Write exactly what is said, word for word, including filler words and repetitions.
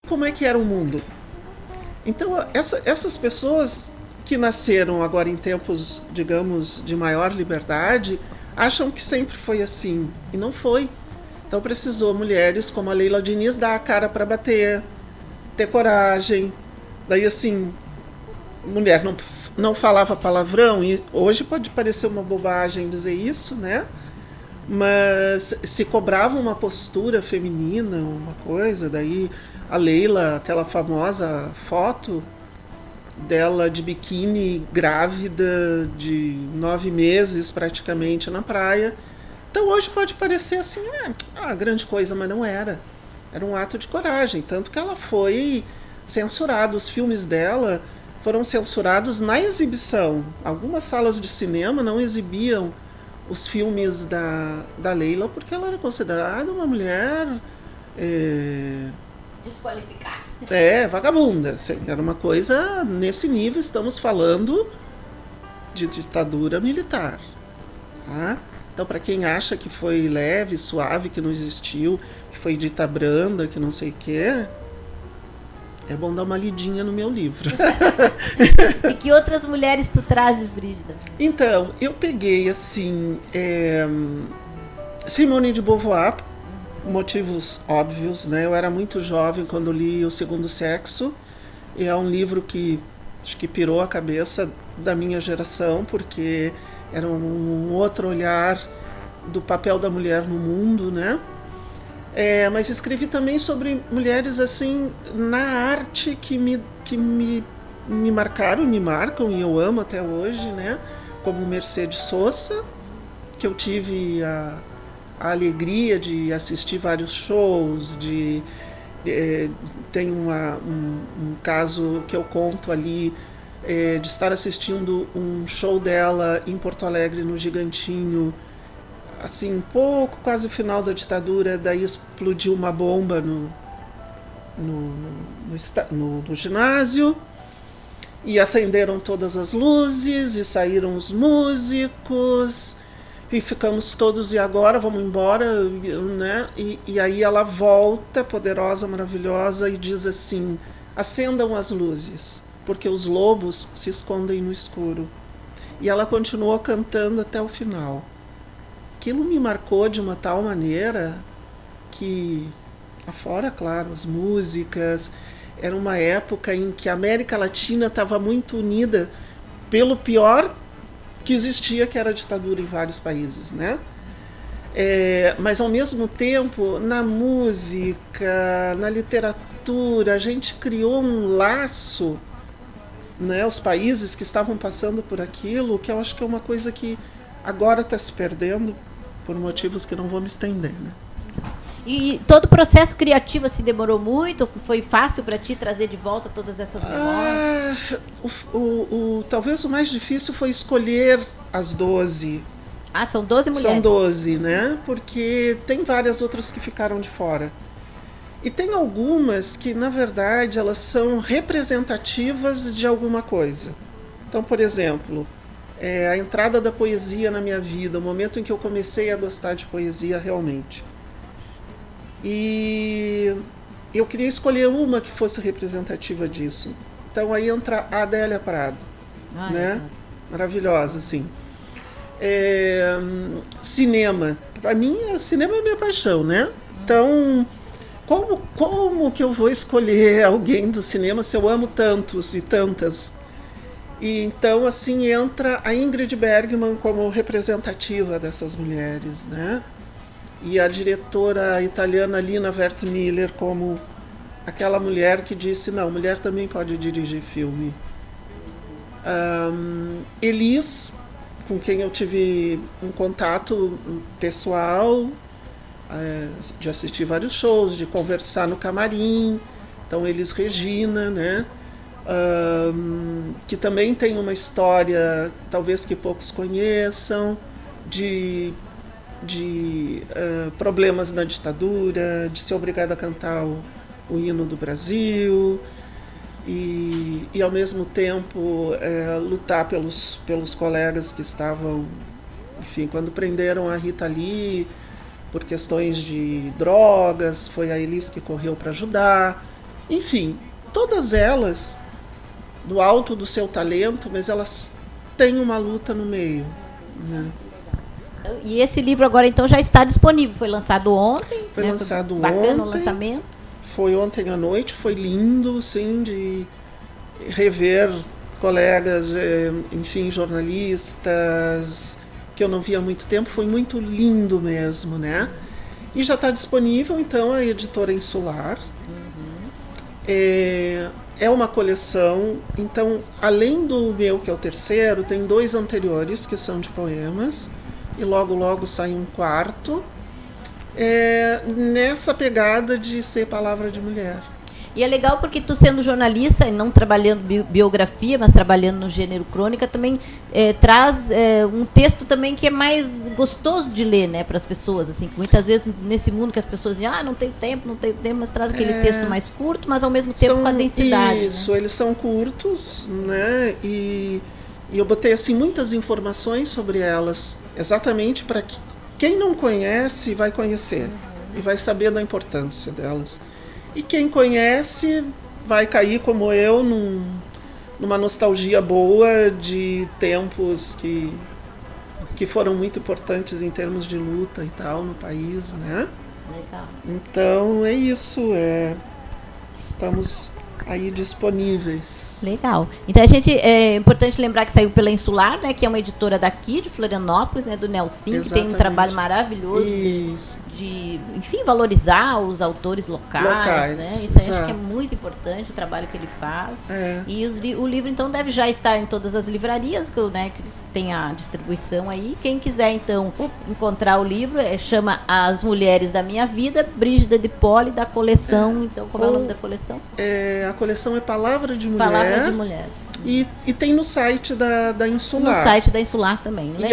como é que era o mundo. Então, essa, essas pessoas que nasceram agora em tempos, digamos, de maior liberdade, acham que sempre foi assim, e não foi. Então precisou mulheres como a Leila Diniz dar a cara para bater, ter coragem. Daí assim, mulher não, não falava palavrão, e hoje pode parecer uma bobagem dizer isso, né? Mas se cobrava uma postura feminina, uma coisa, daí a Leila, aquela famosa foto dela de biquíni, grávida, de nove meses praticamente na praia. Então hoje pode parecer assim, é, ah, grande coisa, mas não era. Era um ato de coragem, tanto que ela foi censurada. Os filmes dela foram censurados na exibição. Algumas salas de cinema não exibiam os filmes da, da Leila porque ela era considerada uma mulher... É, desqualificada. É, vagabunda. Assim, era uma coisa nesse nível. Estamos falando de ditadura militar. Tá? Então, para quem acha que foi leve, suave, que não existiu, que foi dita branda, que não sei o quê, é bom dar uma lidinha no meu livro. E que outras mulheres tu trazes, Brígida? Então, eu peguei, assim, é, Simone de Beauvoir, motivos óbvios, né? Eu era muito jovem quando li O Segundo Sexo, e é um livro que acho que pirou a cabeça da minha geração, porque era um outro olhar do papel da mulher no mundo, né? É, mas escrevi também sobre mulheres assim na arte que me, que me, me marcaram, me marcam e eu amo até hoje, né? Como Mercedes Sosa, que eu tive a, a alegria de assistir vários shows, de, de tem uma, um, um caso que eu conto ali, é, de estar assistindo um show dela em Porto Alegre, no Gigantinho, assim, um pouco, quase o final da ditadura, daí explodiu uma bomba no, no, no, no, no, no ginásio, e acenderam todas as luzes, e saíram os músicos, e ficamos todos, e agora vamos embora, né? E, e aí ela volta, poderosa, maravilhosa, e diz assim, acendam as luzes, porque os lobos se escondem no escuro. E ela continuou cantando até o final. Aquilo me marcou de uma tal maneira que, afora, claro, as músicas, era uma época em que a América Latina estava muito unida pelo pior que existia, que era a ditadura em vários países, né? É, mas, ao mesmo tempo, na música, na literatura, a gente criou um laço, né? Os países que estavam passando por aquilo, que eu acho que é uma coisa que agora está se perdendo, por motivos que não vou me estender, né? E todo o processo criativo se demorou muito? Foi fácil para ti trazer de volta todas essas memórias? Ah, o, o, o, talvez o mais difícil foi escolher as doze. Ah, são doze mulheres? São doze, né? Porque tem várias outras que ficaram de fora. E tem algumas que, na verdade, elas são representativas de alguma coisa. Então, por exemplo, é a entrada da poesia na minha vida, o momento em que eu comecei a gostar de poesia realmente. E eu queria escolher uma que fosse representativa disso. Então aí entra a Adélia Prado, ah, né? É. Maravilhosa, assim. É, cinema. Para mim, cinema é minha paixão, né? Então, como, como que eu vou escolher alguém do cinema se eu amo tantos e tantas? E então, assim, entra a Ingrid Bergman como representativa dessas mulheres, né? E a diretora italiana Lina Wertmüller como aquela mulher que disse, não, mulher também pode dirigir filme. Um, Elis, com quem eu tive um contato pessoal, é, de assistir vários shows, de conversar no camarim. Então, Elis Regina, né? Um, que também tem uma história, talvez que poucos conheçam, de... de uh, problemas na ditadura, de ser obrigada a cantar o, o hino do Brasil e, e ao mesmo tempo uh, lutar pelos, pelos colegas que estavam, enfim, quando prenderam a Rita Lee por questões de drogas, foi a Elis que correu para ajudar. Enfim, todas elas, do alto do seu talento, mas elas têm uma luta no meio, né? E esse livro agora então já está disponível, foi lançado ontem. Foi né? lançado foi bacana ontem. o lançamento. Foi ontem à noite, foi lindo, sim, de rever colegas, enfim, jornalistas, que eu não via há muito tempo, foi muito lindo mesmo, né? E já está disponível, então, a editora Insular. Uhum. É, é uma coleção, então, além do meu, que é o terceiro, tem dois anteriores, que são de poemas, e logo, logo sai um quarto, é, nessa pegada de ser palavra de mulher. E é legal porque tu sendo jornalista e não trabalhando bi biografia, mas trabalhando no gênero crônica, também é, traz é, um texto também que é mais gostoso de ler, né, para as pessoas, assim, que muitas vezes nesse mundo que as pessoas dizem, ah, não tenho tempo, não tenho tempo, mas traz aquele é, texto mais curto, mas ao mesmo tempo são, com a densidade. Isso, né? Eles são curtos, né, e, e eu botei assim muitas informações sobre elas, exatamente para que quem não conhece vai conhecer, uhum, e vai saber da importância delas. E quem conhece vai cair, como eu, num, numa nostalgia boa de tempos que, que foram muito importantes em termos de luta e tal no país, né? Legal. Então é isso, é, estamos aí disponíveis. Legal. Então a gente, é importante lembrar que saiu pela Insular, né, que é uma editora daqui de Florianópolis, né, do Nelson, que tem um trabalho maravilhoso de, de, enfim, valorizar os autores locais, locais, né? Isso eu acho que é muito importante o trabalho que ele faz. É. E os, o livro então deve já estar em todas as livrarias, né, que tem a distribuição aí. Quem quiser então encontrar o livro, é, chama As Mulheres da Minha Vida, Brígida de Poli, da coleção. É. Então, como Ou, é o nome da coleção? É, a coleção é Palavra de Mulher. Palavra de Mulher. E, e tem no site da, da Insular. No site da Insular também.